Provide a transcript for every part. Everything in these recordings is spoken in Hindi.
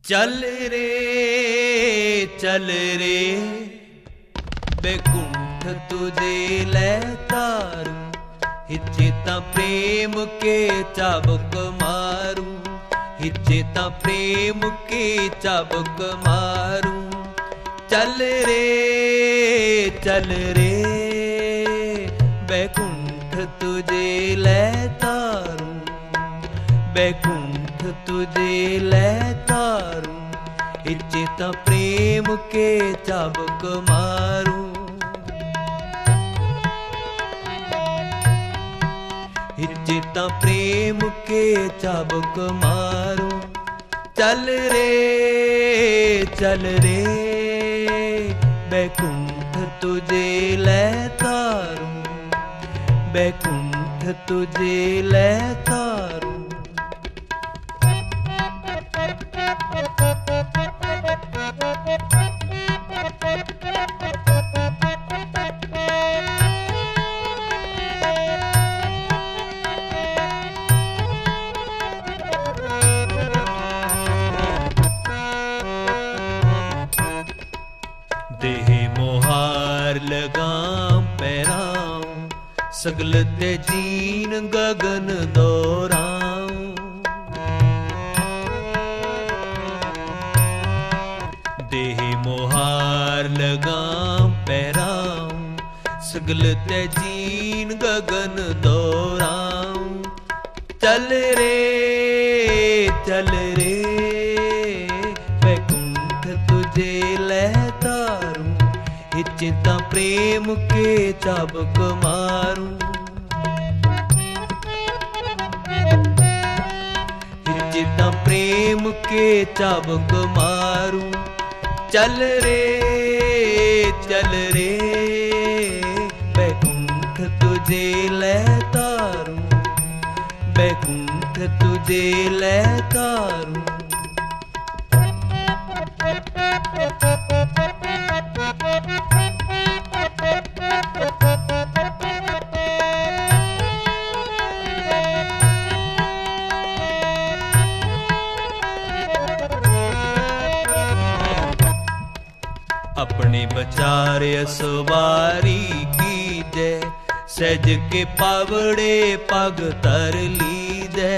चल रे बैकुंठ तुझे ले तारू, हिचेता प्रेम के चाबुक मारू, हिचेता प्रेम के चाबुक मारू। चल रे बैकुंठ तुझे ले तारू, बैकुंठ तुझे ले तारू, हिचेता प्रेम के चाबुक मारू। हिचेता प्रेम के चाबुक मारू। चल रे बैकुंठ तुझे ले तारू, बैकुंठ तुझे ले तारू। देह मोहार लगाम पैराऊं, सगल ते जीन गगन दोराऊं। देह मोहार लगाम पैराऊं, सगल ते जीन गगन दोराऊं। चल रे बैकुंठ तुझे ले तारू, हिचेता प्रेम के चाबुक मारू। हिचेता प्रेम के चाबुक मारू। चल रे बैकुंठ तुझे ले तारू, बैकुंठ तुझे ले तारू। अपने बचारे सवारी की जय, सज के पावड़े पग तर लीजै।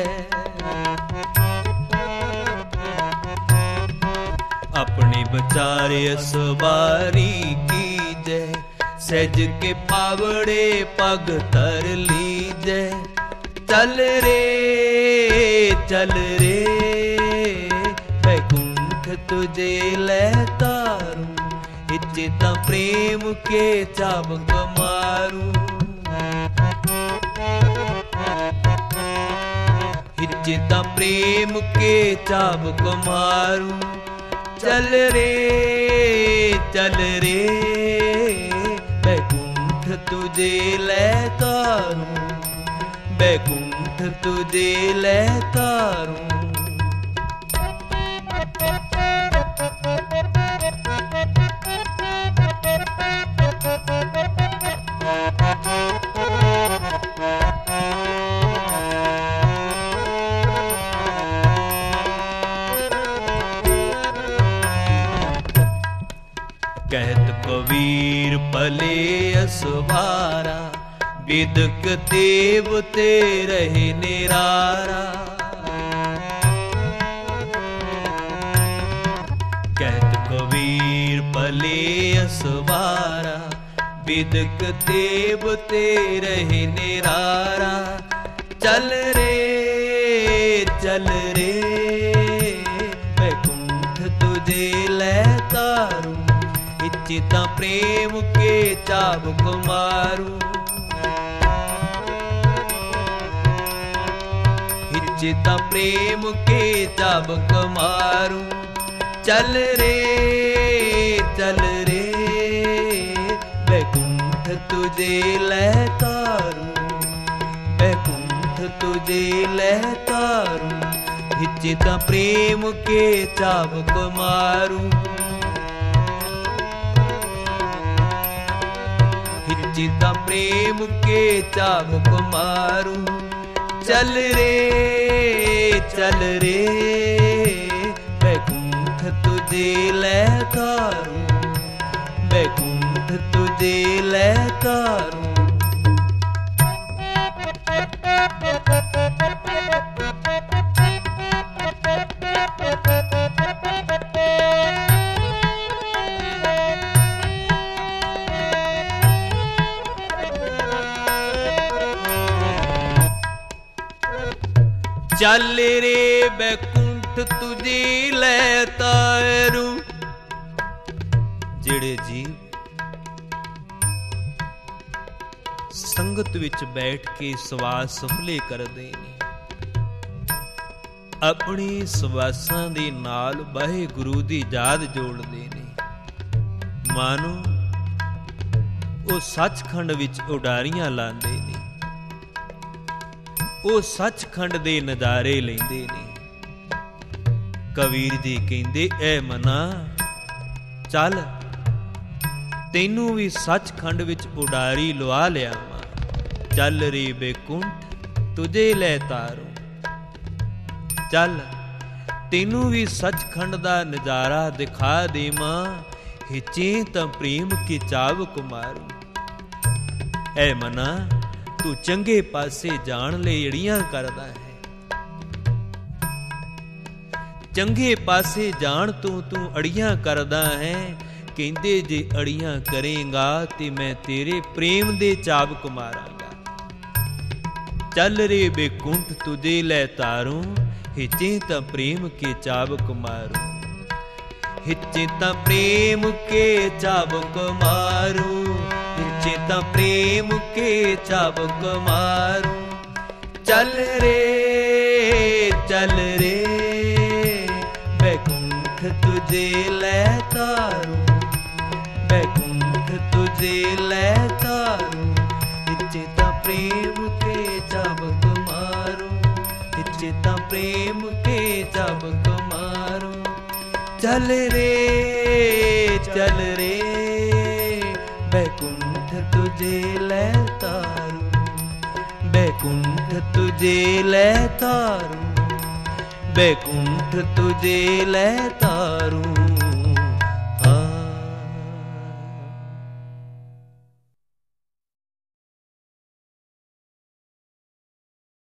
अपने बचारे सवारी की जय, सज के पावड़े पग तर लीजै। चल रे बैकुंठ तुझे ले तारू, हिचेता प्रेम के चाबुक मारू। हिचेता प्रेम के चाबुक मारू। चल रे बैकुंठ तुझे ले तारू, बैकुंठ तुझे ले तारू। कहत कबीर पले असवारा, विदक देव ते रहे निरारा। कहत कबीर पले असवारा, विदक देव ते रहे निरारा। चल रे बैकुंठ तुझे ले तारू, हिचेता प्रेम के चाबुक मारू। हिचेता प्रेम के चाबुक मारू। चल रे बैकुंठ तुझे ले तारू, बैकुंठ तुझे ले तारू। हिचेता प्रेम के चाबुक मारू। हिचेता प्रेम के चाबुक मारू। चल रे बैकुंठ तुझे लै तारूं, बैकुंठ तुझे लै तारूं। चल रे बैकुंठ तुझे लै तारूं। ਜਿਹੜੇ ਜੀਵ ਸੰਗਤ ਵਿੱਚ ਬੈਠ ਕੇ ਸਵਾਸ ਸੁਫਲੇ ਕਰਦੇ ਨੇ, ਆਪਣੀ ਸਵਾਸਾਂ ਦੇ ਨਾਲ ਵਾਹਿਗੁਰੂ ਦੀ ਯਾਦ ਜੋੜਦੇ ਨੇ, ਮਾਨੋ ਉਹ ਸੱਚਖੰਡ ਵਿੱਚ ਉਡਾਰੀਆਂ ਲਾਉਂਦੇ ਨੇ, ਉਹ ਸੱਚਖੰਡ ਦੇ ਨਜ਼ਾਰੇ ਲੈਂਦੇ ਨੇ। ਕਬੀਰ ਜੀ ਕਹਿੰਦੇ ਐ ਮਨਾ ਚੱਲ ਤੈਨੂੰ ਵੀ ਸੱਚਖੰਡ ਵਿੱਚ ਉਡਾਰੀ ਲਵਾ ਲਿਆਵਾਂ। ਚੱਲ ਰੇ ਬੈਕੁੰਠ ਤੁਝੇ ਲੈ ਤਾਰੂੰ। ਚੱਲ ਤੈਨੂੰ ਵੀ ਸੱਚਖੰਡ ਦਾ ਨਜ਼ਾਰਾ ਦਿਖਾ ਦੇਵਾਂ। ਹਿੱਚੇ ਤਾਂ ਪ੍ਰੇਮ ਕੀ ਚਾਵਕ ਮਾਰੂ। ਐ ਮਨਾ ਤੂੰ ਚੰਗੇ ਪਾਸੇ ਜਾਣ ਲਈ ਅੜੀਆਂ ਕਰਦਾ ਹੈ। ਚੰਗੇ ਪਾਸੇ ਜਾਣ ਤੋਂ ਤੂੰ ਅੜੀਆਂ ਕਰਦਾ ਹੈ। ਕਹਿੰਦੇ ਜੇ ਅੜੀਆਂ ਕਰੇਗਾ ਤੇ ਮੈਂ ਤੇਰੇ ਪ੍ਰੇਮ ਦੇ ਚਾਬਕ ਮਾਰਾਂਗਾ। ਚੱਲ ਰੇ ਬੈਕੁੰਠ ਤੁਝੇ ਲੈ ਤਾरूं, ਹਿੱਚੇ ਤਾਂ ਪ੍ਰੇਮ ਕੇ ਚਾਬਕ ਮਾਰੂ। ਹਿੱਚੇ ਤਾਂ ਪ੍ਰੇਮ ਕੇ ਚਾਬਕ ਮਾਰੂ, ਹਿੱਚੇ ਤਾਂ ਪ੍ਰੇਮ ਕੇ ਚਾਬਕ ਮਾਰੂ। ਚੱਲ ਰੇ बैकुंठ तुझे लै तारूं, बैकुंठ तुझे लै तारूं। हिच्चे तां प्रेम के चाबक मारूं, हिच्चे तां प्रेम के चाबक मारूं। चल रे बैकुंठ तुझे लै तारूं, बैकुंठ तुझे लै तारूं, बैकुंठ तुझे लै तारूं।